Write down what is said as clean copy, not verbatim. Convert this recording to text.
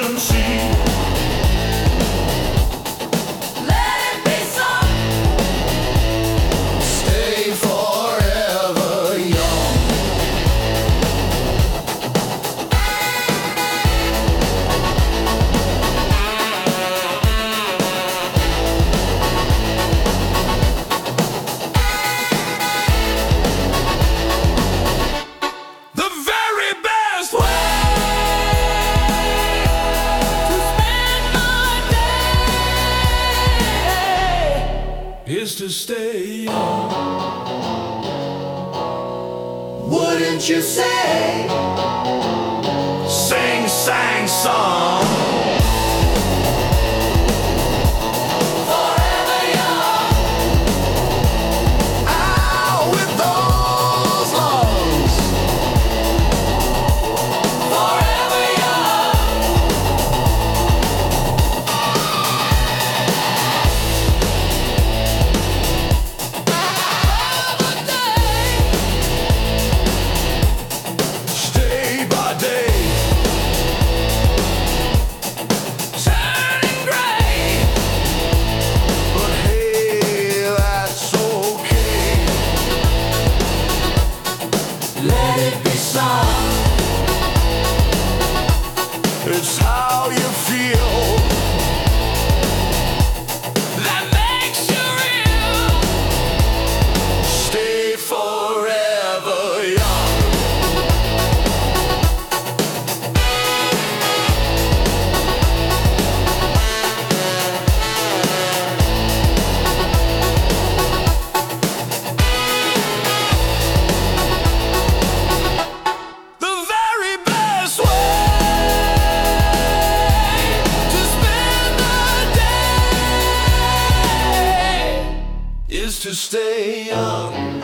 didn't see. Let it be so. Stay forever young. The very best way To spend my day is to stay young. Wouldn't you say? Sing, sang, song. forever young. Out with those lungs. Forever young. Another day. Day by day. Turning gray. But hey, that's okay. Let it be so. It's how you feel. That makes you real. Stay forever young. The very best way To spend the day is to stay young.